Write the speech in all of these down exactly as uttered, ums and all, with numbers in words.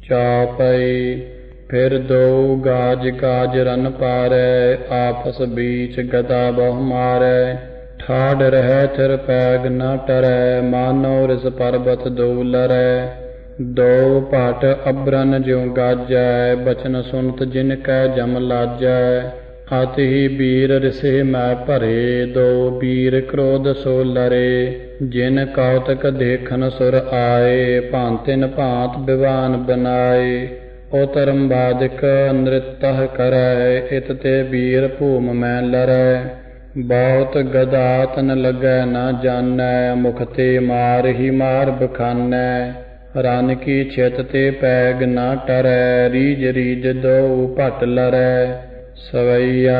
ਚੌਪਈ। ਫਿਰ ਦੋ ਗਾਜ ਗਾਜ ਰਨ ਪਾਰੈ, ਆਪਸ ਬੀਚ ਗਦਾ ਬਹੁ ਮਾਰੈ। ਠਾਢ ਰਹਿ ਥਿਰ ਪੈਗ ਨ ਟਰੈ, ਮਾਨੋ ਰਿਸ ਪਰਬਤ ਦੋ ਲਰੈ। ਦੋ ਭਟ ਅਬਰਨ ਜਿਉ ਗਾਜੈ, ਬਚਨ ਸੁਨਤ ਜਿਨ ਕੈ ਜਮ ਲਾਜੈ। ਅਤਿ ਹੀ ਬੀਰ ਰਿਸੇ ਮੈਂ ਭਰੇ, ਦੋ ਬੀਰ ਕ੍ਰੋਧ ਸੋ ਲਰੇ। ਜਿਨ ਕੌਤਕ ਦੇਖਨ ਸੁਰ ਆਏ, ਭਾਂਤਿਨ ਭਾਂਤ ਬਿਵਾਨ ਬਨਾਏ। ਓ ਧਰਮ ਬਾਦਿਕ ਨ੍ਰਿਤਹ ਕਰੈ, ਇਤ ਤੇ ਬੀਰ ਭੂਮ ਮੈਂ ਲਰੈ। ਬਹੁਤ ਗਦਾ ਤਨ ਲੱਗੈ ਨ ਜਾਨੈ, ਮੁਖ ਤੇ ਮਾਰ ਹੀ ਮਾਰ ਬਖਾਨੈ। ਰਨ ਕੀ ਛਿਤ ਤੇ ਪੈਗ ਨ ਟਰੈ, ਰੀਝ ਰੀਝ ਦੋ ਭਟ ਲਰੈ। ਸਵਈਆ।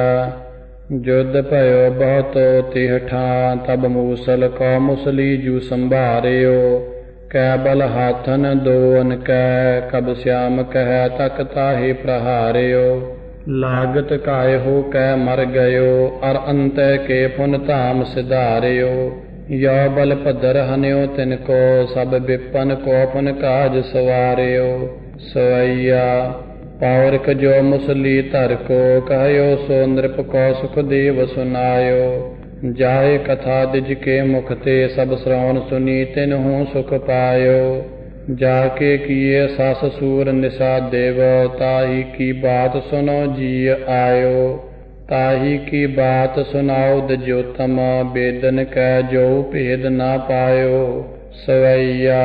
ਜੁਧ ਭਇਓ ਬਹੁਤੋ ਤਿਹ ਠਾਂ, ਤਬ ਮੂਸਲ ਕੋ ਮੁਸਲੀ ਜੂ ਸੰਭਾਰਿਓ। ਕੈ ਬਲ ਹਾਥਨ ਦੋਅਨ ਕੈ, ਕਬ ਸਿਆਮ ਕਹਿ ਤਕ ਤਾਹੇ ਪ੍ਰਹਾਰਿਓ। ਲਾਗਤ ਕਾਇਹੋ ਕੈ ਮਰ ਗਇਓ, ਅਰ ਅੰਤੈ ਕੇ ਪੁਨ ਧਾਮ ਸਿਧਾਰਿਓ। ਯੋ ਬਲ ਭਦਰ ਹਨਿਓ ਤਿਨ ਕੋ, ਸਭ ਵਿਪਨ ਕੋ ਪੁਨ ਕਾਜ ਸਵਾਰਿਓ। ਸਵਈਆ। ਪੌਰਿਕ ਜੋ ਮੁਸਲੀ ਧਰ ਕੋ, ਕਹਿਓ ਸੋ ਨ੍ਰਿਪ ਕੋ ਸੁਖਦੇਵ ਸੁਨਾਇਓ। ਜਾਏ ਕਥਾ ਦਿਜ ਕੇ ਮੁਖ ਤੇ, ਸਭ ਸ੍ਰਵਣ ਸੁਨੀ ਤਿਨਹੂ ਸੁਖ ਪਾਇਓ। ਜਾ ਕੇ ਕੀਏ ਸਸ ਸੂਰ ਨਿਸਾ ਦੇਵ, ਤਾਹੀ ਕੀ ਬਾਤ ਸੁਨੋ ਜੀ ਆਇਓ। ਤਾਹੀ ਕੀ ਬਾਤ ਸੁਨਾਓ ਦਜੋਤਮ, ਬੇਦਨ ਕੈ ਜੋ ਭੇਦ ਨਾ ਪਾਇਓ। ਸਵਈਆ।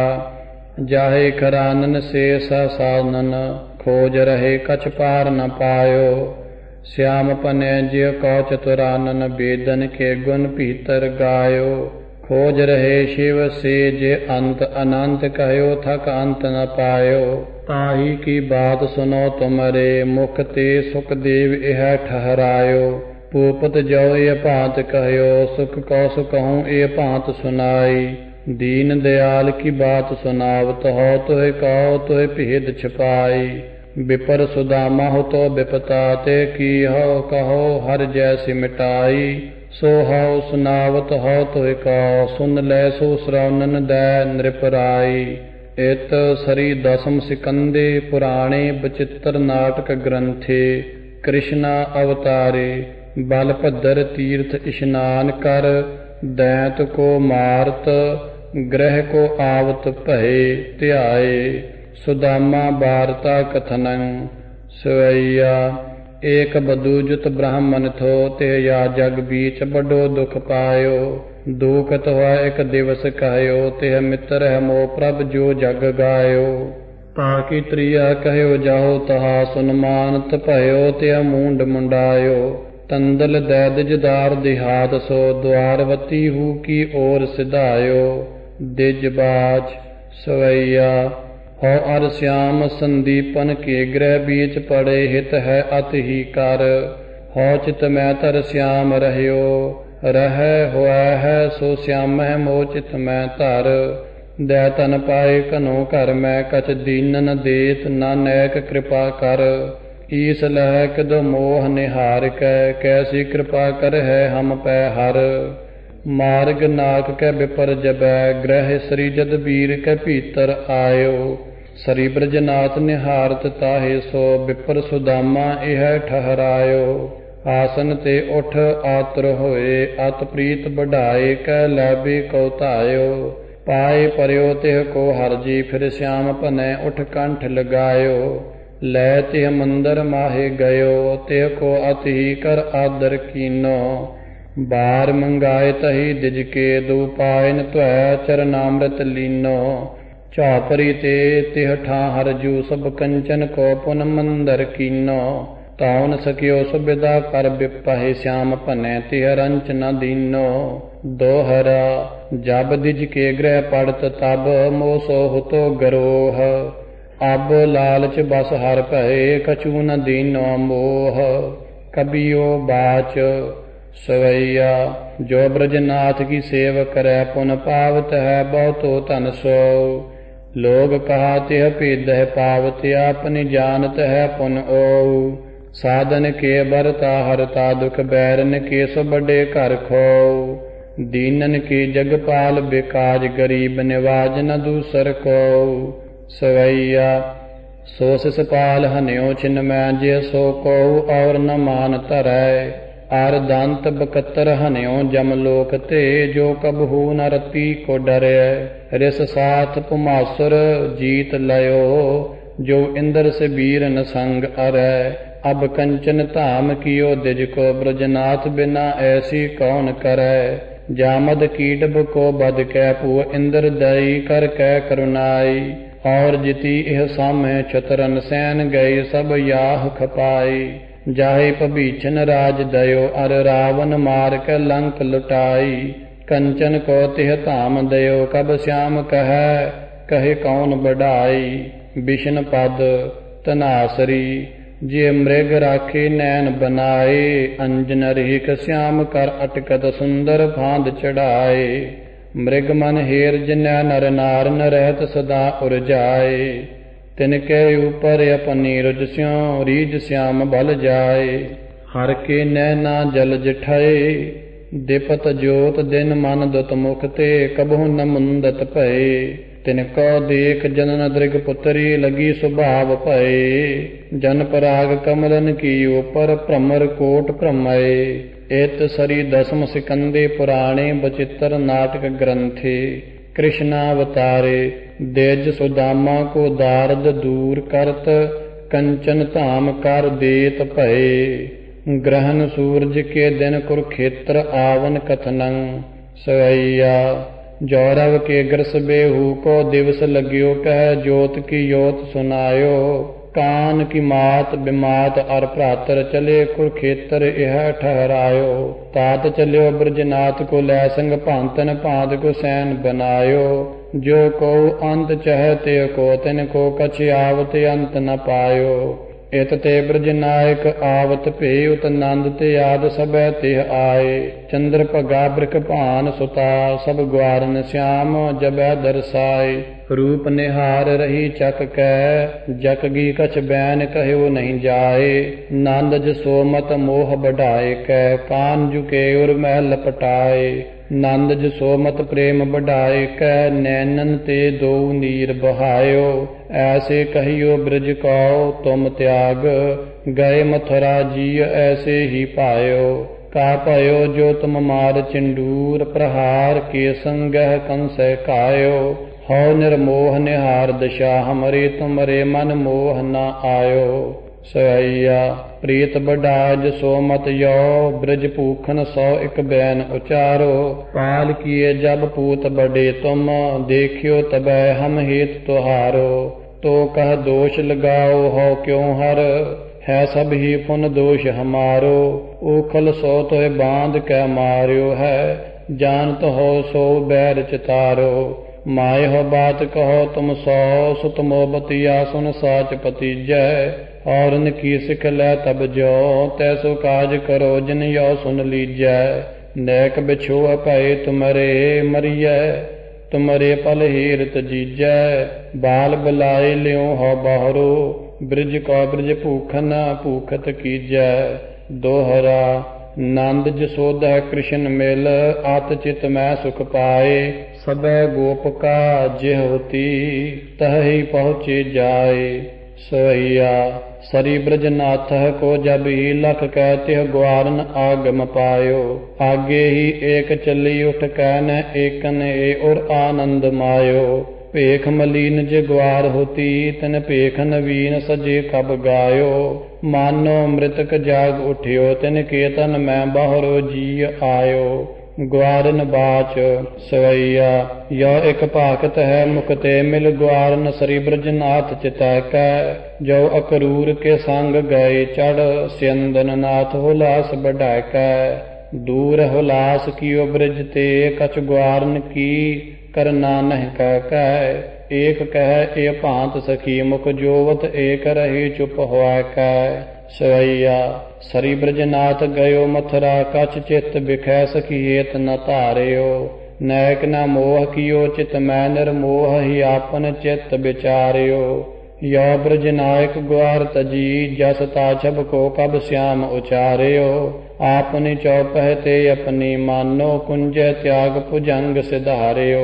ਜਾਹੇ ਖਰਾਨਨ ਸੇ ਸਾਨਨ, ਖੋਜ ਰਹੇ ਕਛ ਪਾਰ ਨ ਪਾਇਓ। ਸਿਆਮ ਪਨੈ ਜਿਉ ਕੋ ਚਤੁਰਾਨਨ, ਬੇਦਨ ਕੇ ਗੁਣ ਭੀਤਰ ਗਾਇਓ। ਖੋਜ ਰਹੇ ਸ਼ਿਵ ਸੇ ਜੇ ਅੰਤ ਅਨੰਤ, ਕਹਿਓ ਥਕ ਅੰਤ ਨ ਪਾਇਓ। ਤਾਹੀ ਕੀ ਬਾਤ ਸੁਨੋ ਤੁਮਰੇ, ਮੁਖ ਤੇ ਸੁਖਦੇਵ ਇਹ ਠਹਰਾਇਓ। ਭੂਪਤ ਜੋ ਇਹ ਭਾਂਤ ਕਹਿਓ, ਸੁਖ ਕੋ ਸੁਕਹੂੰ ਇਹ ਭਾਂਤ ਸੁਨਾਈ। ਦੀਨ ਦਿਆਲ ਕੀ ਬਾਤ ਸੁਨਾਵਤ ਹੋ, ਤੋਹਿ ਕਹੋ ਤੋਹਿ ਭੇਦ ਛਿਪਾਈ। ਵਿਪਰ ਸੁਦਾਮਾ ਹੋ ਤੋ ਵਿਪਤਾ, ਤੇ ਕੀ ਹੋ ਕਹੋ ਹਰ ਜੈਸੀ ਮਿਟਾਈ। ਸੋ ਹਉ ਸੁਨਾਵਤ ਹੋ ਤੋਹਿ ਕਹੋ, ਸੁਨ ਲੈ ਸੋ ਸ੍ਰਵਣਨ ਦੈ ਨ੍ਰਿਪ ਰਾਈ। ਇਤ ਸਰੀ ਦਸਮ ਸਿਕੰਦੇ ਪੁਰਾਣੇ, ਬਚਿੱਤਰ ਨਾਟਕ ਗ੍ਰੰਥੇ। ਕ੍ਰਿਸ਼ਨਾ ਅਵਤਾਰੇ। ਬਲ ਭਦਰ ਤੀਰਥ ਇਸ਼ਨਾਨ ਕਰ, ਦੈਂਤ ਕੋ ਮਾਰਤ ਗ੍ਰਹਿ ਕੋ ਆਵਤ ਭਏ ਧਿਆਏ। ਸੁਦਾਮਾ ਬਾਰਤਾ ਕਥਨੰ। ਸਵਈਆ। ਏਕ ਬਧੂ ਜੁਤ ਬ੍ਰਾਹਮਣ ਥੋ, ਤੇ ਯਾ ਜਗ ਬੀਚ ਬਡੋ ਦੁਖ ਪਾਇਓ। ਦੂਖਤ ਹੋਇ ਇਕ ਦਿਵਸ ਕਹਿਓ, ਤੇ ਮਿੱਤਰ ਹੈ ਮੋ ਪ੍ਰਭ ਜੋ ਜਗ ਗਾਇਓ। ਤਾਕੀ ਤ੍ਰਿਆ ਕਹਿਓ ਜਾਓ ਤਹਾ, ਸੁਨਮਾਨਤ ਭਇਓ ਤੇ ਮੂੰਡ ਮੁੰਡਾਇਓ। ਤੰਦਲ ਦੈਦਿਜ ਦਾਰ ਦਿਹਾਤ ਸੋ, ਦੁਆਰਵਤੀ ਹੂ ਕੀ ਔਰ ਸਿਧਾਇਓ। ਦਿਜ ਬਾਚ। ਸਵਈਆ। ਹੋ ਅਰ ਸਿਆਮ ਸੰਦੀਪਨ ਕੇ ਗ੍ਰਹਿ ਬੀਚ ਪੜੇ, ਹਿਤ ਹੈ ਅਤਿ ਹੀ ਕਰ। ਹੋ ਚਿਤ ਮੈਂ ਧਰ ਸਿਆਮ ਰਹਿਓ, ਰਹਿ ਹੋਇ ਹੈ ਸੋ ਸਿਆਮਹਿ ਮੋ ਚਿਤ ਮੈਂ ਧਰ। ਦੈ ਤਨ ਪਾਏ ਘਨੋ ਘਰ ਮੈਂ, ਕਛ ਦੀਨਨ ਦੇਤ ਨਾਨਕ ਕਿਰਪਾ ਕਰ। ਈਸ ਲਹਿ ਕਿਦ ਮੋਹ ਨਿਹਾਰ ਕੈ, ਕੈਸੀ ਕਿਰਪਾ ਕਰ ਹੈ ਹਮ ਪੈ ਹਰ। ਮਾਰਗ ਨਾਕ ਕੈ ਵਿਪਰ ਜਬੈ, ਗ੍ਰਹਿ ਸ੍ਰੀ ਜਦ ਵੀਰ ਕੈ ਭੀਤਰ ਆਇਓ। ਸਰੀ ਬ੍ਰਜਨਾਥ ਨਿਹਾਰਤ ਤਾਹੇ ਸੋ, ਵਿਪਰ ਸੁਦਾਮਾ ਇਹ ਠਹਰਾਇਓ। ਆਸਨ ਤੇ ਉਠ ਆਤਰ ਹੋਏ, ਅਤ ਪ੍ਰੀਤ ਬਢਾਏ ਕੈ ਲੈਬੇ ਕੋ ਧਾਇਓ। ਪਾਏ ਪਰਿਓ ਤਿਹ ਕੋ ਹਰ ਜੀ, ਫਿਰ ਸਿਆਮ ਭਨੈ ਉਠ ਕੰਠ ਲਗਾਇਓ। ਲੈ ਤਿਹ ਮੰਦਰ ਮਾਹੇ ਗਇਓ, ਤਿਹ ਕੋ ਅਤਿ ਹੀ ਕਰ ਆਦਰ ਕੀਨੋ। ਬਾਰ ਮੰਗਾਏ ਤਹੀ ਦਿਜ ਕੇ, ਦੂ ਪਾਇਨ ਧਵੈ ਚਰਨਾਮ੍ਰਿਤ ਲੀਨੋ। ਝਾਪਰੀ ਤੇ ਤਿਹ ਠਾਂ ਹਰ ਜੂ, ਸਭ ਕੰਚਨ ਕੋ ਪੁਨ ਮੰਦਰ ਕੀਨੋ। ਤਾਉ ਨ ਸਕਿਓ ਸੁਬਿਦਾ ਕਰ ਬਿਪਹਿ, ਸਿਆਮ ਭਨੈ ਤਿਹ ਰੰਚ ਨ ਦੀਨੋ। ਦੋਹਰਾ। ਜਬ ਦਿਜ ਕੇ ਗ੍ਰਹਿ ਪੜਤ ਤਬ, ਮੋ ਸੋ ਹੁਤੋ ਗਰੋਹ। ਅਬ ਲਾਲਚ ਬਸ ਹਰ ਭਏ, ਕਛੂ ਨ ਦੀਨੋ ਮੋਹ। ਕਬੀਓ ਬਾਚ। ਸਵਈਆ। ਜੋ ਬ੍ਰਜਨਾਥ ਕੀ ਸੇਵ ਕਰੈ, ਪੁਨ ਪਾਵਤ ਹੈ ਬਹੁਤੋ ਧਨ ਸੋ। ਲੋਗ ਕਹਾ ਤਿਹ ਭੇਦਹਿ ਪਾਵਤ, ਆਪਨੀ ਜਾਨਤ ਹੈ ਪੁਨ ਓ। ਸਾਧਨ ਕੇ ਬਰਤਾ ਹਰਤਾ, ਦੁਖ ਬੈਰਨ ਕੇ ਸੋ ਵੱਡੇ ਘਰ ਖੋ। ਦੀਨਨ ਕੀ ਜਗਪਾਲ ਬਿਕਾਜ, ਗਰੀਬ ਨਿਵਾਜ ਨ ਦੂਸਰ ਕੋ। ਸਵਈਆ। ਸੋ ਸਿਸ ਪਾਲ ਹਨਿਓ ਛਿਨ ਮੈਂ ਜੇ ਸੋ ਕਉ ਔਰ ਨ ਮਾਨ ਧਰੈ ਆਰ ਦੰਤ ਬਕਤਰ ਹਨਿਓ ਜਮ ਲੋਕ ਤੇ ਜੋ ਕਬਹੂ ਨ ਰਤੀ ਕੋ ਡਰੈ ਰਿਸ ਸਾਥ ਪੁਮਾਸੁਰ ਜੀਤ ਲਇਓ ਜੋ ਇੰਦਰ ਸੇ ਬੀਰ ਨ ਸੰਗ ਅਰੈ ਅਬ ਕੰਚਨ ਧਾਮ ਕੀਓ ਦਿਜ ਕੋ ਬ੍ਰਜਨਾਥ ਬਿਨਾ ਐਸੀ ਕੌਣ ਕਰੈ ਜਾਮਦ ਕੀਟਬ ਕੋ ਬਦ ਕੈ ਭੂ ਇੰਦਰ ਦਈ ਕਰ ਕੈ ਕਰੁਨਾਈ ਔਰ ਜਿਤੀ ਇਹ ਸਾਮੇ ਛਤਰਨ ਸੈਨ ਗਏ ਸਭ ਯਾਹ ਖਪਾਈ ਜਾਹੇ ਭਬੀਛਨ ਰਾਜ ਦਇਓ ਅਰ ਰਾਵਨ ਮਾਰ ਕੇ ਲੰਕ ਲੁਟਾਈ ਕੰਚਨ ਕੋ ਤਿਹ ਧਾਮ ਦਇਓ ਕਬ ਸਿਆਮ ਕਹੈ ਕਹੇ ਕੌਣ ਬੜਾਈ ਬਿਸ਼ਨ ਪਦ ਤਨਾਸਰੀ ਜੇ ਮ੍ਰਿਗ ਰਾਖੇ ਨੈਣ ਬਨਾਏ ਅੰਜਨ ਰਹੀਕ ਸਿਆਮ ਕਰ ਅਟਕਤ ਸੁੰਦਰ ਫਾਂਦ ਚੜਾਏ ਮ੍ਰਿਗ ਮਨ ਹੇਰ ਜਿਨੈ ਨਰ ਨਾਰ ਨ ਰਹਿਤ ਸਦਾ ਉਰਜਾਏ ਤਿਨ ਕੇ ਉਪਰ ਆਪਣੀ ਰੁਜ ਸਿਉ ਰੀਜ ਸਿਆਮ ਬਲ ਜਾਏ ਹਰ ਕੇ ਨੈਣਾ ਜਲ ਜਿਠਾਏ ਦਿਪਤ ਜੋਤ ਦਿਨ ਮਨ ਦੁਤ ਮੁਖ ਤੇ ਕਬਹੁ ਨ ਮੁੰਦਤ ਭਏ ਤਿਨ ਕੋ ਦੇਖ ਜਨਨ ਦ੍ਰਿਗ ਪੁੱਤਰੀ ਲਗੀ ਸੁਭਾਵ ਭਏ ਜਨ ਪਰਾਗ ਕਮਲਨ ਕੀ ਉਪਰ ਭ੍ਰਮਰ ਕੋਟ ਭ੍ਰਮਏ ਇਤ ਸਰੀ ਦਸਮ ਸਿਕੰਦੇ ਪੁਰਾਣੇ ਬਚਿੱਤਰ ਨਾਟਕ ਗ੍ਰੰਥੇ ਕ੍ਰਿਸ਼ਨਾਵਤਾਰੇ ਦੇਜ ਸੁਦਾਮਾ ਕੋ ਦਾਰਦ ਦੂਰ ਕਰਤ ਕੰਚਨ ਧਾਮ ਕਰ ਦੇਤ ਭਏ ਗ੍ਰਹਨ ਸੂਰਜ ਕੇ ਦਿਨ ਕੁਰਖੇਤਰ ਆਵਨ ਕਥਨੰ ਸਵਈਆ ਜੌਰਵ ਕੇ ਗ੍ਰਸ ਬੇਹੂ ਕੋ ਦਿਵਸ ਲਗਿਓ ਕਹਿ ਜੋਤ ਕੀ ਜੋਤ ਸੁਨਾਇਓ ਕਾਨ ਕੀ ਮਾਤ ਬਿਮਾਤ ਅਰ ਭਰਾਤਰ ਚਲੇ ਕੁਰਖੇਤਰ ਇਹ ਠਹਰਾਇਓ ਤਾਤ ਚਲਿਓ ਬ੍ਰਜਨਾਥ ਕੋ ਲੈ ਸੰਗ ਭਾਂਤਨ ਭਾਂਤ ਕੋ ਸੈਨ ਬਨਾਇਓ ਜੋ ਕੋ ਅੰਤ ਚਹਿ ਤੇ ਕੋ ਤਿਨ ਕੋ ਕਛ ਆਵਤ ਅੰਤ ਨ ਪਾਇਓ ਇਤ ਤੇ ਬ੍ਰਜ ਨਾਇਕ ਆਵਤ ਭੇ ਉਤ ਨੰਦ ਤੇ ਆਦ ਸਭੈ ਤੇ ਆਏ ਚੰਦਰ ਭਗਾ ਬ੍ਰਿਖ ਭਾਨ ਸੁਤਾ ਸਭ ਗਵਾਰਨ ਸਿਆਮ ਜਬੈ ਦਰਸਾਏ ਰੂਪ ਨਿਹਾਰ ਰਹੀ ਚੱਕ ਕੈ ਜਕ ਗੀ ਕਛ ਬੈਨ ਕਹਿਓ ਨਹੀਂ ਜਾਏ ਨੰਦ ਜਸੋ ਮਤ ਮੋਹ ਬਢਾਏ ਕੈ ਕਾਨ ਝੁਕੇ ਉਰ ਮਹਿਲ ਪਟਾਏ ਨੰਦ ਜਸੋ ਮਤ ਪ੍ਰੇਮ ਬਢਾਏ ਕੈ ਨੈਨਨ ਤੇ ਦੋ ਨੀਰ ਬਹਾਇਓ ਐਸੇ ਕਹੀਓ ਬ੍ਰਿਜ ਕਉ ਤੁਮ ਤਿਆਗ ਗਏ ਮਥੁਰਾ ਜੀ ਐਸੇ ਹੀ ਪਾਇਓ ਕਾ ਭਇਓ ਜੋ ਤੁਮ ਮਾਰ ਚਿੰਡੂਰ ਪ੍ਰਹਾਰ ਕੇ ਸੰਗਹਿ ਕੰਸੈ ਕਾਇਓ ਹਉ ਨਿਰਮੋਹ ਨਿਹਾਰ ਦਸ਼ਾ ਹਮਰੇ ਤੁਮਰੇ ਮਨ ਮੋਹ ਨ ਆਇਓ ਸਵਈਆ ਪ੍ਰੀਤ ਬਢਾਜ ਸੋ ਮਤ ਯੋ ਬ੍ਰਿਜ ਭੂਖਨ ਸੋ ਇਕ ਬੈਨ ਉਚਾਰੋ ਪਾਲ ਕੀਏ ਜਬ ਪੂਤ ਬੜੇ ਤੁਮ ਦੇਖਿਓ ਤਬੈ ਹਮ ਹੇਤ ਤੁਹਾਰੋ ਤੋ ਕਹ ਦੋਸ਼ ਲਗਾਓ ਹੋ ਕਿਉ ਹਰ ਹੈ ਸਭ ਹੀ ਪੁਨ ਦੋਸ਼ ਹਮਾਰੋ ਓਖਲ ਸੋ ਤੋਏ ਬਾਂਧ ਕੈ ਮਾਰਿਓ ਹੈ ਜਾਨਤ ਹੋ ਸੋ ਬੈਰ ਚਿਤਾਰੋ ਮਾਏ ਹੋ ਬਾਤ ਕਹੋ ਤੁਮ ਸੋ ਸੁਤ ਮੋਬਤੀਆ ਸੁਨ ਸਾਚ ਪਤੀਜੈ ਔਰਨ ਕੀ ਸਿਖ ਲੈ ਤਬ ਜੋ ਤੈਸੋ ਕਾਜ ਕਰੋ ਜਿਨ ਯੋ ਸੁਨ ਲੀਜੈ ਨੈਕ ਬਿਛੋਅ ਭਏ ਤੁਮਰੇ ਮਰੀਐ ਤੁਮਰੇ ਪਲ ਹੀਰਤ ਜੀਜੈ ਬਾਲ ਬੁਲਾਏ ਲਿਓ ਹੋ ਬਾਹਰੋ ਬ੍ਰਿਜ ਕੋ ਬ੍ਰਿਜ ਭੂਖਨ ਭੂਖਤ ਕੀਜੈ ਦੋਹਰਾ ਨੰਦ ਜਸੋਦਾ ਕ੍ਰਿਸ਼ਨ ਮਿਲ ਆਤ ਚਿਤ ਮੈਂ ਸੁਖ ਪਾਏ ਸਭੈ ਗੋਪਕਾ ਜਿਹੋਤੀ ਤਹਿ ਪਹੁੰਚੇ ਜਾਏ ਸਵਈਆ ਸਰੀ ਬ੍ਰਜਨਾਥ ਕੋ ਜਬ ਹੀ ਲਖ ਕਹਿ ਤਿਹ ਗਵਾਰਨ ਆਗਮ ਪਾਇਓ ਆਗੇ ਹੀ ਏਕ ਚੱਲੀ ਉਠ ਕਹਿ ਨ ਏਕਨ ਏ ਔਰ ਆਨੰਦ ਮਾਇਓ ਭੇਖ ਮਲੀਨ ਜੇ ਗਵਾਰ ਹੋਤੀ ਤਨ ਭੇਖ ਨਵੀਨ ਸਜੇ ਕਬ ਗਾਇਓ ਮਾਨੋ ਮ੍ਰਿਤਕ ਜਾਗ ਉਠਿਓ ਤਿਨ ਕੇਤਨ ਮੈਂ ਬਾਹਰੋ ਜੀ ਆਇਓ ਗਵਾਰਨ ਬਾਚ ਸਵਈਆ ਯੋ ਇਕ ਭਾਗਤ ਹੈ ਮੁਕਤੇ ਮਿਲ ਗਵਾਰਨ ਸ੍ਰੀ ਬ੍ਰਜਨਾਥ ਚਿਤੈ ਕੈ ਜੋ ਅਕਰੂਰ ਕੇ ਸੰਗ ਗਏ ਚੜ ਸਿਯੰਦਨ ਨਾਥ ਹੁਲਾਸ ਬਢਾਇ ਕੈ ਦੂਰ ਹੁਲਾਸ ਕੀਓ ਬ੍ਰਿਜ ਤੇ ਕਛ ਗਵਾਰਨ ਕੀ ਕਰਨਾ ਨਹਿ ਕਹਿ ਕੈ ਏਕ ਕਹਿ ਏ ਭਾਂਤ ਸਖੀ ਮੁਖ ਜੋਵਤ ਏਕ ਰਹੀ ਚੁਪ ਹੋਇ ਕੈ ਸਵਈਆ ਸਰੀ ਬ੍ਰਜਨਾਥ ਗਇਓ ਮਥੁਰਾ ਕਛ ਚਿਤ ਬਿਖੈ ਸਖੀ ਹੇਤ ਨ ਧਾਰਿਓ ਨੈਕ ਨ ਮੋਹ ਕੀਓ ਚਿਤ ਮੈਂ ਨਿਰਮੋਹ ਹੀ ਆਪਨ ਚਿਤ ਵਿਚਾਰਿਓ ਯੋ ਬ੍ਰਜ ਨਾਇਕ ਗਵਾਰ ਤਜੀ ਜਸ ਤਾਛਬ ਕੋ ਕਬ ਸਿਆਮ ਉਚਾਰਿਓ ਆਪਨੀ ਚੌਪਹਿ ਤੇ ਆਪਣੀ ਮਾਨੋ ਕੁੰਜੈ ਤਿਆਗ ਭੁਜੰਗ ਸਿਧਾਰਿਓ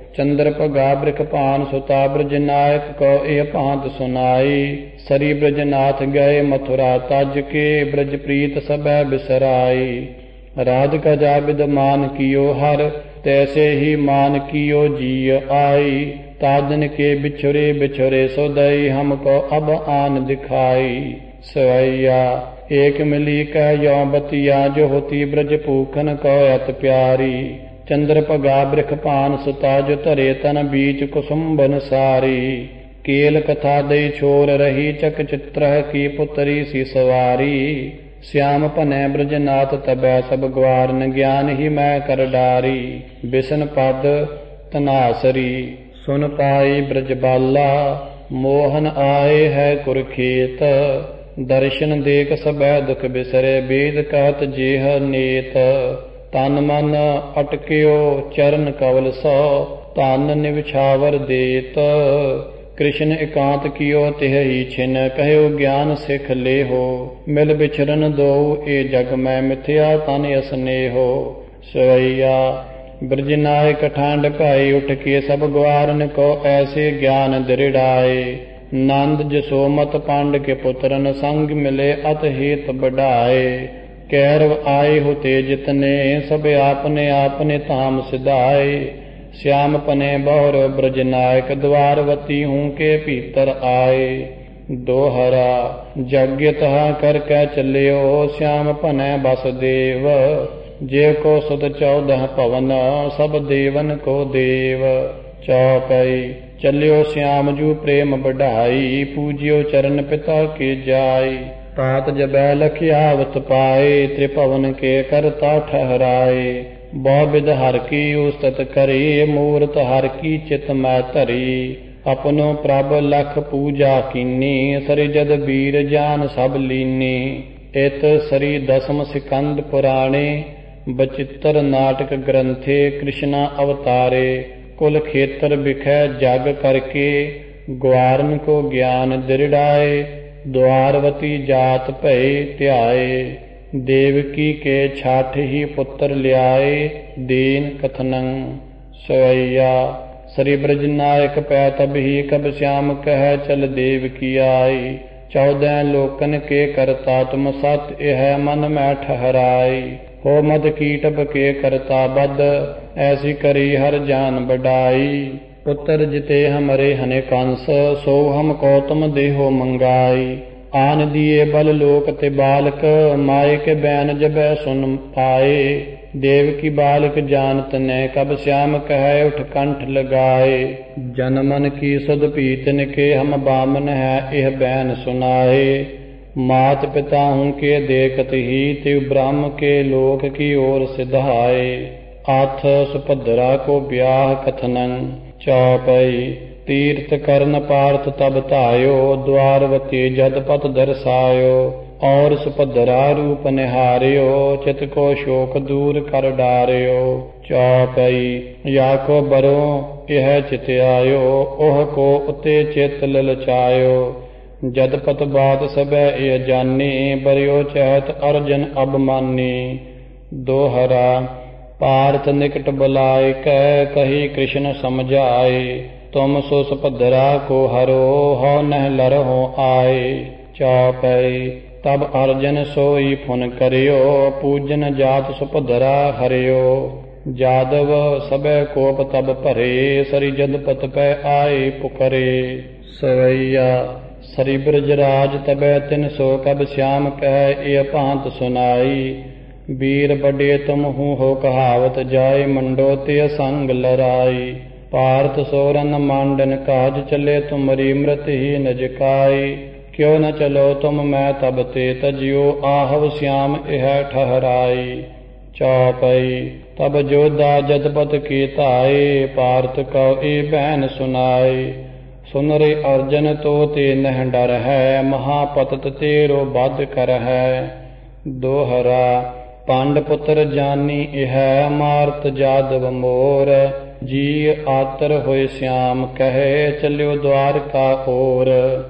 ਚੰਦਰ ਭਗਾ ਬ੍ਰਿਖ ਭਾਨ ਸੁਤਾ ਬ੍ਰਜ ਨਾਇਕ ਕੋ ਇਹ ਭਾਂਤ ਸੁਨਾਈ। ਸਰੀ ਬ੍ਰਜ ਨਾਥ ਗਏ ਮਥੁਰਾ ਤਜ ਕੇ ਬ੍ਰਜ ਪ੍ਰੀਤ ਸਭੈ ਬਿਸਰਾਈ। ਰਾਧਿਕਾ ਜਾਬਿਦ मान कियो हर तैसे ही मान कियो जी आई। ताजन के बिछुरे बिछुरे सोदई हमको अब आन दिखाई। सवैया एक मिली कह यो बतिया जो होती ब्रज पूखन को अत प्यारी। चंद्र भगा बृख भान सुता जो धरे तन बीच कुसुम्बन सारी। केल कथा दई छोर रही चक चित्र की पुत्री सी सवारी। श्याम पनै ब्रजनाथ तबै सब ग्वारन ज्ञान ही मैं कर डारी। बिसन पद तनासरी सुन पाई ब्रजबाला मोहन आए है कुरखेत। दर्शन देख सबै दुख बिसरे वेद कहत जेह नेत। तन मन अटक्यो चरण कवल सौ तन निवछावर देत। कृष्ण एकांत कियो तिह ही छिन कहो ज्ञान सिख ले हो। मिल बिछरन दो ए जग में मिथ्या तन असने हो। सवैया ब्रजनायक ठांड पाई उठ के सब ग्वारन को ऐसे ज्ञान दृढ़ाए। नंद जसोमत पांड के पुत्रन संग मिले अत हेत बढ़ाए। कैरव आए होते जितने सब आपने आपने ताम सिधाए। श्याम पने बहुर ब्रजनायक द्वारवती हूँ के भीतर आए। दोहरा यज्ञ तहा करके चलियो श्याम पने बसदेव। जे को सुत चौदह पवन सब देवन को देव। चौपई चलियो श्याम जू प्रेम बढ़ाई पूजियो चरण पिता के जाय। तात जबै लखियावत पाए त्रिभुवन के करता ठहराए। बहुविध हर की उस्तत करी मूर्त हर की चित मै धरी। अपनो प्रभ लख पूजा कीनी सरिजद वीर जान सब लीनी। इत सरी दसम सिकंद पुराणे बचित्र नाटक ग्रंथे कृष्णा अवतारे। कुल खेतर बिखै जग करके ग्वारन को ज्ञान दृढ़ाए। द्वारवती जात भय ध्याए। देवकी के छाठ ही पुत्र ल्याए दीन कथनं। सवैया श्री ब्रज नायक पै तब ही कब श्याम कह चल देवकी आई। चौदह लोकन के करता तुम सत यह मन में ठहराई। हो मद कीटब के करता बद ऐसी करी हर जान बढ़ाई। पुत्र जिते हमरे हने कंस सो हमको तुम देहो मंगाई। आन दिए बल लोक ते बालक माए के बैन जबै सुन पाए। देव की बालक जानत ने कब श्याम कह उठ कंठ लगाए। जनमन की सुध पीतन के हम बामन है यह बैन सुनाए। मात पिता हूँ के देखत ही तिव ब्रह्म के लोक की ओर सिधाए। आथ सुभद्रा को ब्याह कथनन। चौपई तीर्थ करन पार्थ तब धायो द्वारवती जदपत दर्शायो। और सुभद्रा रूप निहारियो चित को शोक दूर कर डारियो। चौपई या को बरो यह चित आयो ओह को उते चित ललचायो। जदपत बात सबे ये जानी बरियो चहत अर्जन अबमानी। दोहरा पार्थ निकट बुलाए कह कही कृष्ण समझाए। तुम सो सुभद्रा को हरो हो नह लरहो आए। चौपई तब अर्जन सोई फुन करियो पूजन जात सुभद्रा हरियो। जादव सबे कोप तब भरे सरी जदपत पै आए पुकरे। सवैया सरी ब्रजराज तबै तिन सो कब श्याम कह ये भांत सुनाई। वीर बड़े तुम हूँ हो कहावत जाय मंडोते संग लड़ाई। पार्थ सोरन मांडन काज चले तुमरी मृत ही नजकाई। क्यों न चलो तुम मैं तब ते तजियो आहव श्याम यह ठहराई। चौपई तब जोधा जदपत की ताए पार्थ कौ ए बहन सुनाए। सुन रे अर्जन तो ते नह डर है महापतत तेरो बद कर है। दोहरा पांड पुत्र जानी यह मारत जादव मोर। जी आतर होए श्याम कहे चलियो द्वारका ओर।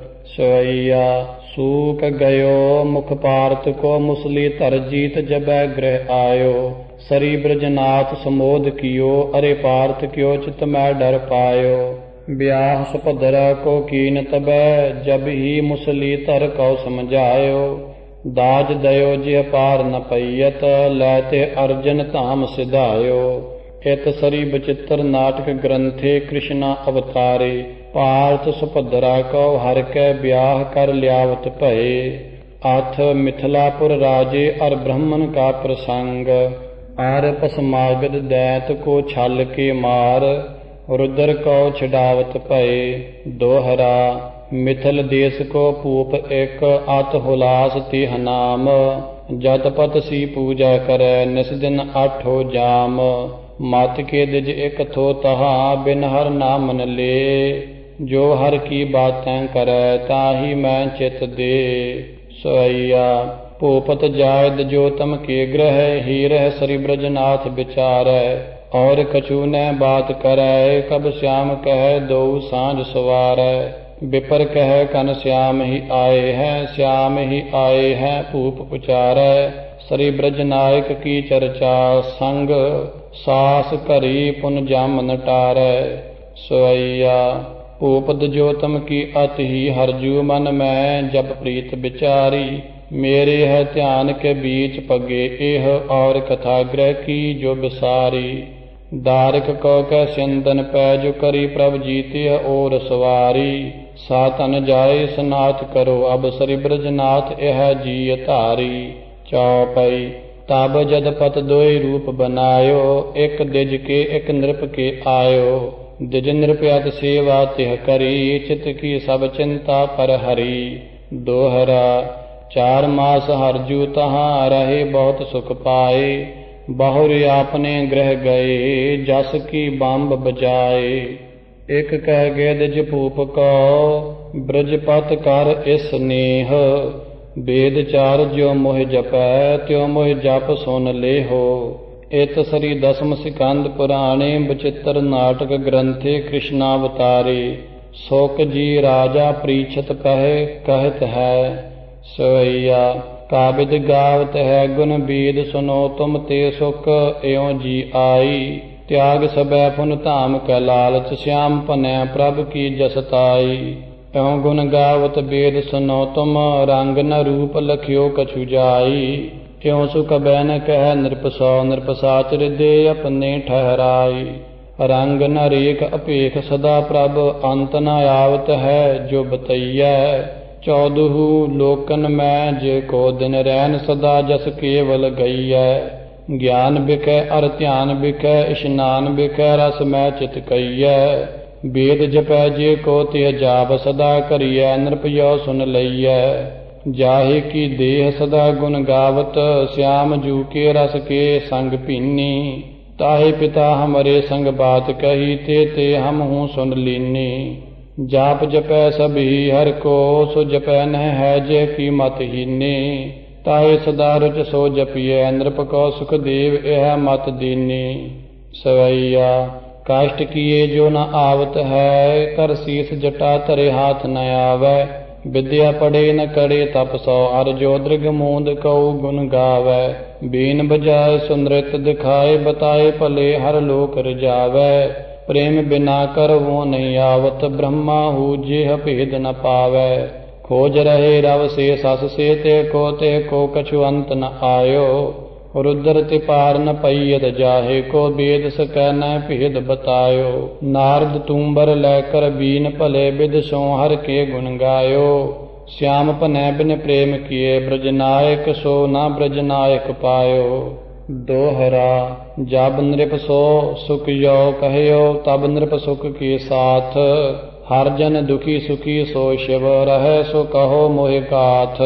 सोइया सूक गयो मुख पार्थ को मुसली तर जीत जबै गृह आयो। सरी ब्रजनाथ समोध कियो, अरे पार्थ क्यों चित मैं डर पायो। ब्याह सुभद्रा को कीन तबै, जब ही मुसली तर कौ समझायो। दाज दयो जिह पार न पयत, लैते अर्जन धाम सिधायो। इत सरी बचित्र नाटक ग्रंथे कृष्णा अवतारे, पार्थ सुभद्रा को हर कै ब्याह कर ल्यावत भये। अथ मिथिलापुर राजे और ब्राह्मण का प्रसंग। आर पसमागद दैत को छल के मार, रुद्र को छिड़ावत भये। दोहरा मिथिल देश को पूप एक, अत हुलास तिह नाम। जतपत सी पूजा करे, निस दिन आठो जाम। मत के दिज एक थो तहा, बिन हर नाम न ले। जो हर की बातें करे, ताही मैं चित दे। सोइया भूपत जायद जो तम के ग्रह, हीरह सरी ब्रजनाथ विचारै। और कछु न बात करे, कब श्याम कह दो सांझ सवारै। विपर कह कन श्याम ही आए हैं, श्याम ही आए हैं भूप उचारै। सरी ब्रजनायक की चर्चा संग, सास करी पुन जाम नटारै। सोइया भूपत जो तम की अति ही हरजू, मन में जब प्रीत विचारी। मेरे है ध्यान के बीच पगे एह, और कथा ग्रह की जो बिसारी। दारिक को कै सिंदन पैजु करी, प्रभ जीते और सवारी। सातन जाए सनाथ करो, अब सरी ब्रजनाथ यह जी धारी। चौपई तब जदपत दोई रूप बनायो, एक दिज के एक नृप के आयो। दिज नृपयत सेवा तिह करी, चित की सब चिंता पर हरी। दोहरा चार मास हरजू तहाँ रहे, बहुत सुख पाए। बहुर आपने ग्रह गए, जस की बम्ब बजाए। एक कह गे दिज भूप को, ब्रजपत कर इस नेह। वेद चार ज्यो मोह जपै, त्यो मोह जप सुन ले हो। इत सरी दसम सिकंद पुराणे, बचित्र नाटक ग्रंथे कृष्णावतारे। शोक जी राजा परीक्षित कहे, कहत है। सोइया काबिद गावत है, गुण वेद सुनो तुम ते सुख, एवं जी आई। त्याग सबै पुन धाम कै लालच, श्याम पनै प्रभ की जसताई। त्यों गुण गावत वेद सुनो तुम, रंग न रूप लखियो कछु जाई। त्यों सुख बैन कह नृप सौ, नृप साच हृदय अपने ठहराई। रंग न रेख अपेख सदा प्रभ, अंत न आवत है जो बतैया। चौदहु लोकन में जे को दिन रैन, सदा जस केवल गैया। ज्ञान बिकै अर ध्यान बिकै, स्नान बिकै रस में चित कैया। वेद जपै जे को तिह जाप, सदा करियै नृपयो सुन लइयै। जाहे की देह सदा गुण गावत, श्याम जू के रस के संग पीनी। ताहे पिता हमरे संग बात कही, ते ते हम हूँ सुन लीनी। जाप जपै सभी हर को, सो जपै न है जे की मत हीने। ताहे सदा रुच सो जपियै, नृप को सुख देव यह मत दीनी। सवैया काष्ट किए जो न आवत है, कर शीस जटा तरे हाथ न आवे। विद्या पढ़े न करे तप सौ, अर जो दृग मूंद कऊ गुण गावे। बीन बजाए सुनृत दिखाए, बताए भले हर लोक रिजावे। प्रेम बिना कर वो नहीं आवत, ब्रह्मा हु जेह भेद न पावे। खोज रहे रव से सस से, ते को ते को कछु अंत न आयो। रुद्र ते पार न पयत जाहे को, वेद सकै न भेद बतायो। नारद तूंबर लैकर बीन भले, विद सो हर के गुण गायो। श्याम पनै बिन प्रेम किए, ब्रजनायक सो न ब्रजनायक पायो। दोहरा जब नृप सो सुख यो कहयो, तब नृप सुख के साथ। हर जन दुखी सुखी सो शिव रहे, सो कहो मोहि गाथ।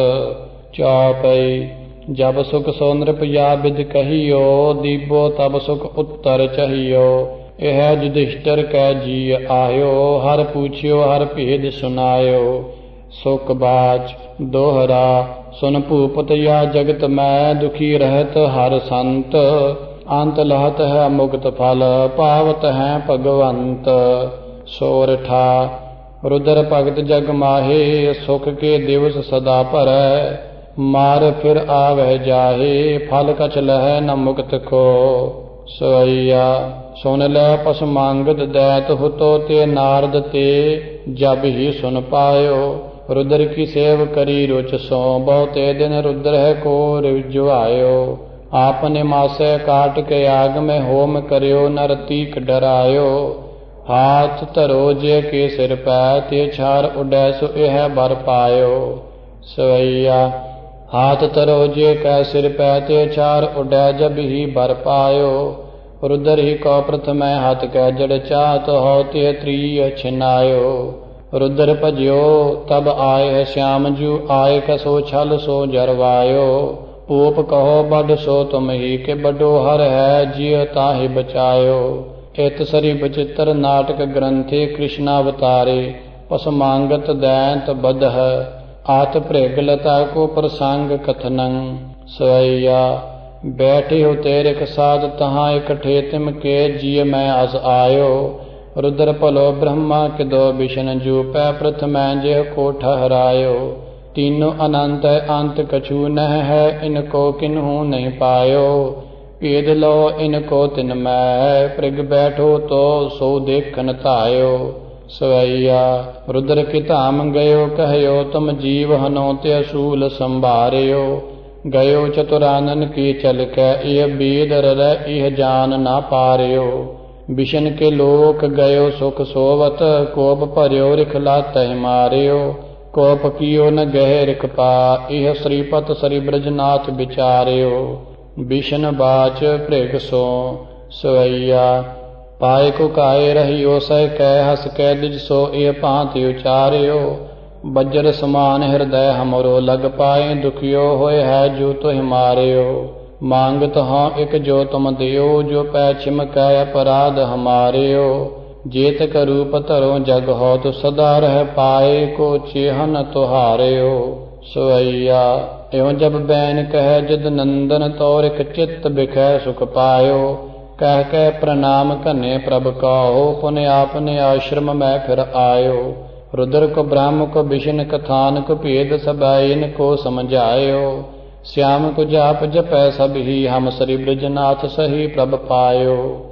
चौपई जब सुख सो नृप या विद कहियो, दीबो तब सुख उत्तर चाहियो। यह युधिष्ठिर कै जी आयो, हर पूछियो हर भेद सुनायो। सुख बाच दोहरा सुन भूपत या जगत में, दुखी रहत हर संत। अंत लहत है मुक्त फल, पावत है भगवंत। सोरठा रुद्र भगत जग माहे, सुख के दिवस सदा भरै। मार फिर आवह जाहे, फल कछ लहै न मुक्त को। सोइया सुन लै पसमांगत दैत हुतो ते नारद ते, जब ही सुन पायो रुद्र की सेव करी रुच सो। बहुते दिन रुद्र है को रिजो आयो, आपने मासे काट के आग में होम करियो। नर तीक डरायो, हाथ धरो जे के सिर पै, ते छार उडै सो यह बर पायो। सवैया हाथ धरो जे कै सिर पै, ते छार उडै जब ही बर पायो। रुद्र ही को प्रथम हाथ कै जड़ चाहत हो, ते त्रीय छिनायो। रुद्र भजियो तब आए है श्याम जू, आए कसो छल सो जरवायो। पूप कहो बड सो तुम ही, के बडो हर है जिय ताहि बचायो। इत सरी बचित्र नाटक ग्रंथे, कृष्णावतारे पसमांगत दैंत बदह। आत भृग लता को प्रसंग कथनं। सवैया बैठे हो तेरे साध, तहाँ इकट्ठे तिम के जिय मैं अस आयो। रुद्र भलो ब्रह्मा के दो विष्ण जू, पै प्रथम जेह को ठहरायो। तीनों अनंत अंत कछु नह है, इनको किन्हू नहीं पायो। भेद लो इनको तिन मैं, पृग बैठो तो सो देखन तायो। सवैया रुद्र की धाम गयो कहयो, तुम जीव हनो ते असूल संभारियो। गयो चतुरानन की चल कै, यह बीद रह यह जान ना पारियो। विष्ण के लोक गयो सुख सोवत, कोप भरियो रिखला तह मारियो। कोप कियो न गह रिख पा, यह श्रीपत श्री ब्रजनाथ विचारियो। विष्ण बाच भृग सो। सवैया पाए को काए रहियो, सह कै हस कै दिज सो, यह भांति उचारियो। बज्र समान हृदय हमरो लग पाए, दुखियो होए है जो तुहि मारियो। मांगत हाँ एक जो तुम दियो, जो पै छिम कै अपराध हमारियो। जेत का रूप धरो जग हो, तो सदा रह पाए को चेहन तुहारियो। सवैया एवं जब बैन कह जद नंदन, तौरिक चित्त बिखै सुख पायो। कह कह प्रणाम कन्ने प्रभ कहो, पुण्य आपने आश्रम में फिर आयो। रुद्र को ब्रह्म को विष्णु कथान को भेद, सब इनको समझायो। श्याम को जाप जपै सब ही, हम श्री ब्रजनाथ सही प्रभ पायो।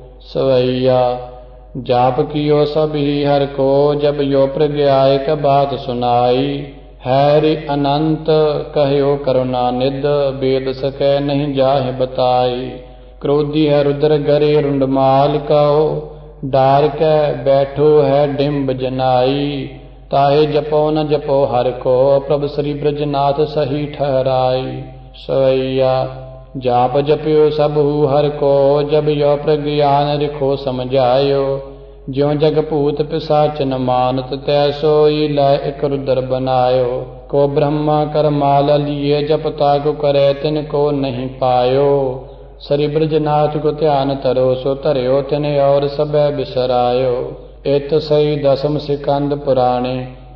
सवैया जाप कियो सब ही हर को, जब यो प्रज्ञाय का बात सुनाई। हैरि अनंत कहयो करुणा निध, वेद सकै नहीं जाहि बताई। क्रोधी है रुद्र गरे रुंडमाल कहो, डार कै बैठो है डिम्ब जनाई। ताहे जपो न जपो हर को, प्रभ श्री ब्रजनाथ सही ठहराई। सवैया जाप जपियो सब हर को, जब यो प्रज्ञान रिखो समझायो। ज्यों जग भूत पिशाच न मानत, तैसोई लय एक रुद्र बनायो। को ब्रह्मा कर माल लिए, जपता को करे तिनको नहीं पायो। श्री ब्रजनाथ को ध्यान तरो, सो धर्यो तिने और सब बिसरायो। इत सही दसम सिकंद पुराणे,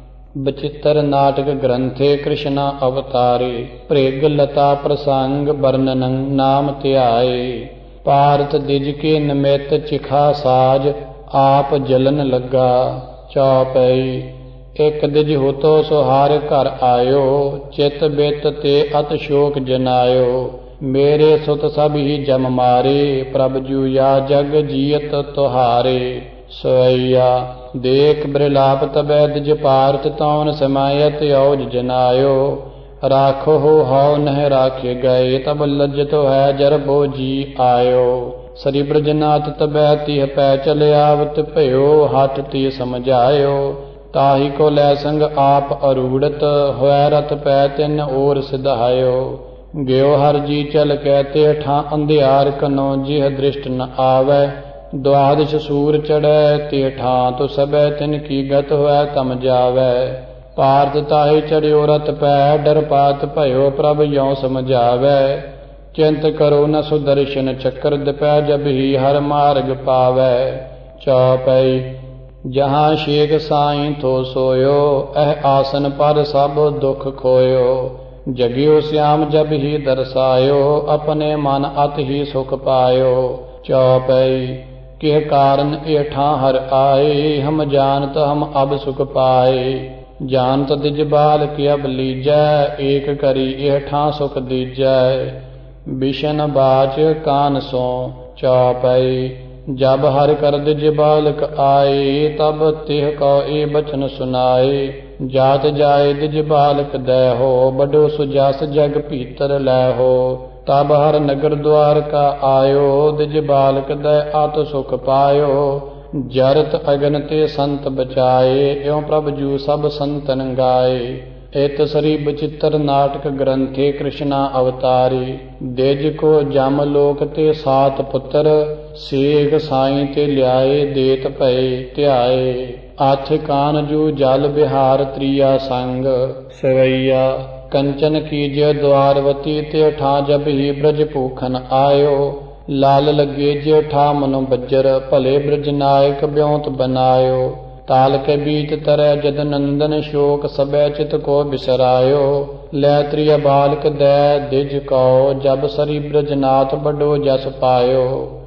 बचित्र नाटक ग्रंथे कृष्णा अवतारे। भृग लता प्रसंग वर्णनं नाम ध्याये। पार्थ दिज के निमित चिखा साज, आप जलन लगा। चौपई एक दिज होतो सुहार घर आयो, चित बित ते अत शोक जनायो। मेरे सुत सब ही जम मारे, प्रभ जू या जग जीत तुहारे। सवैया देख बिरलाप तबै दिज पार्थ, तौन समायत औज जनायो। राखो हो हाउ नह राखे गए, तब लज्जत है जरबो जी आयो। श्री ब्रजनाथ तबै तिह पै चले आवत भयो, हठ ती समझायो। ताहि को लै संग आप अरूढ़त, होय रथ पै तिन ओर सिधायो। गयो हर जी चल कहते ठा अंधियार कनो, जिह दृष्ट न आवे। द्वादश सूर चढ़ै ते ठा, तो सबै तिन की गत होय तम जावै। पार्थ ताहि चढ़ियो रथ पै, डर पात भयो प्रभ यों समझावै। चिंत करो न सुदर्शन चक्र दिपै, जब ही हर मार्ग पावै। चौपई जहाँ शेख साईं थो सोयो, एह आसन पर सब दुख खोयो। जगियो श्याम जब ही दर्शायो, अपने मन अत ही सुख पायो। चौपई किह कारण एठा हर आए, हम जानत हम अब सुख पाए। जानत दिज बाल किया बलीजै, एक करी यह ठां सुख दीजै। बिशन बाच कान सो चौपाई, जब हर कर दिज बालक आए, तब तिह को ए बचन सुनाए। जात जाए दिज बालक दै हो, बडो सुजस जग भीतर लै हो। तब हर नगर द्वार का आयो, दिज बालक दै अत सुख पायो। जरत अगन ते संत बचाए, एवं प्रभ जू सब संतन गाए। इत सरी बचित्र नाटक ग्रंथे कृष्णा अवतारी। दिज को जम लोक ते सात पुत्र, सेख साई ते ल्याए देत भय ध्याए। आथ कान जू जल बिहार त्रिया संग, सवैया कंचन कीजिय द्वारवती ते ठा जब ही ब्रज पूखन आयो। लाल लगे जे ठा मनो बज्जर, भले ब्रज नायक ब्योंत बनायो। ताल के बीच तरह जद नंदन, शोक सबै चित को बिसरायो। लै त्रिय बालक दै दिज को, जब सरी ब्रजनाथ बडो जस पायो।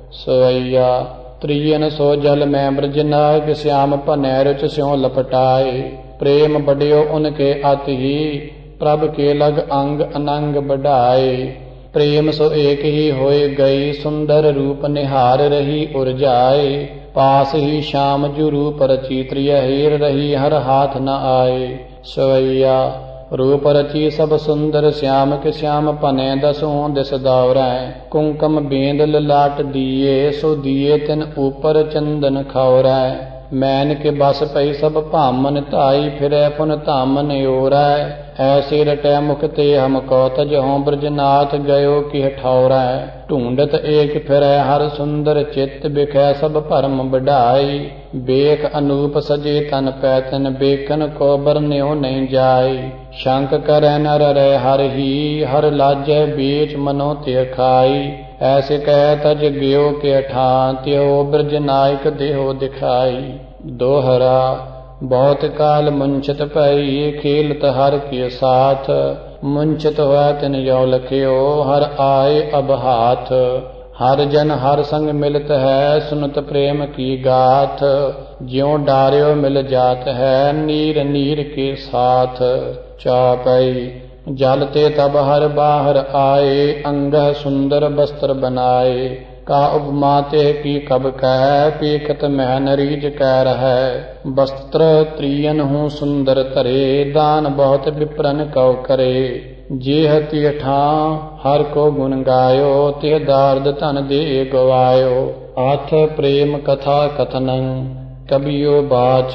सवैया त्रियन सो जल में ब्रजनायक, श्याम पनै रुच स्यों लपटाए। प्रेम बड्यो उनके अति ही, प्रभ के लग अंग अनंग बढ़ाए। प्रेम सो एक ही होए गई, सुंदर रूप निहार रही उर्जाए। पास ही श्याम जू रूप रची, त्रिय हीर रही हर हाथ न आए। सवैया रूप रची सब सुंदर श्याम के, श्याम पने दसों दिस दौरै। कुंकम बेंद ललाट दिए, सो दिए तिन ऊपर चंदन खौरै। मैन के बस पई सब भामन धाई, फिरै पुन धामन ओरै। ऐसे रटै मुख ते हम को, तजहों ब्रजनाथ गयो कि ठौरै। ढूंढत एक फिरै हर सुंदर चित, बिखै सब भरम बढ़ाई। बेख अनूप सजे तन पैतन, बेकन को बरन्यो नहीं जाय। शंक करै नर रै हर ही, हर लाजै बेच मनो ते खाई। ऐसे कह तज गयो के ठा, त्यो ब्रज नायक देहो दिखाई। दोहरा बहुत काल मुंछत पई, खेलत हर के साथ। मुंछत हुआ तिन यो लख्यो, हर आए अब हाथ। हर जन हर संग मिलत है, सुनत प्रेम की गाथ। ज्यों डार्यो मिल जात है, नीर नीर के साथ। चौपाई जलते तब हर बाहर आए, अंगह सुंदर वस्त्र बनाए। का उपमा ते की कब कह, पीखत महन रीज कह रहे। वस्त्र त्रियन हूँ सुंदर तरे, दान बहुत विप्रन कौ करे। जेह तिह ठा हर को गुण गायो, तिह दार्द धन दे गवायो। आथ प्रेम कथा कथनं, कबियो बाच।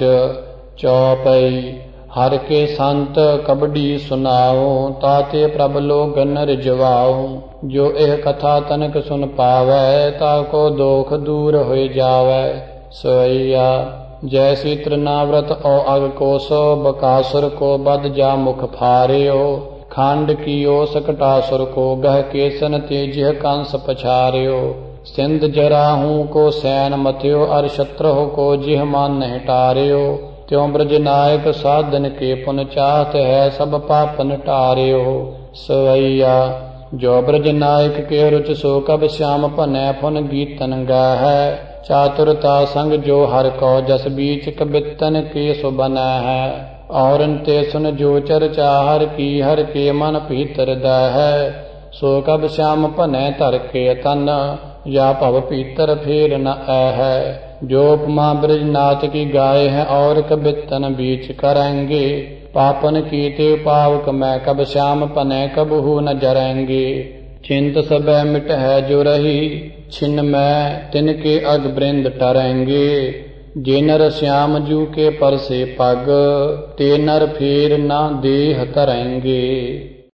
चौपई हर के संत कबडी सुनाओ, ताते प्रभ लोगन रिजवाओ। जो एह कथा तनक सुन पावै, ताको दोख दूर हो जावै। सवैया जैसी तृणाव्रत औ अग कोसो, बकासुर को बद जा मुख फार्यो। खांड कियो सकटासुर को, गह केसन तेजिह कंस पछार्यो। सिंध जराहू को सैन मथ्यो, अर शत्रु को जिह मान नहीं टार्यो। त्यों ब्रज नायक साधन के पुन चाहत है, सब पापन टार्यो। सवैया जो ब्रज नायक के रुच, सो कब श्याम पनै पुन गीतन गाह। चातुरता संग जो हर को, जस बीच कबितन के सो बनै है। और ते सुन जो चर्चा, हर की हर के मन भीतर दह। सो कब श्याम पनै धर के तन, या भव भीतर फेर न ऐह। जो उपमा ब्रजनाथ की गाय है, और कबितन बीच करेंगे। पापन की ते पावक मैं, कब श्याम पनै कबहू न जरेंगे। चिंत सबै मिट है जो रही, छिन में तिनके अग बृंद टरेंगे। जे नर श्याम जू के परसे पग, ते नर फेर न देह तरेंगे।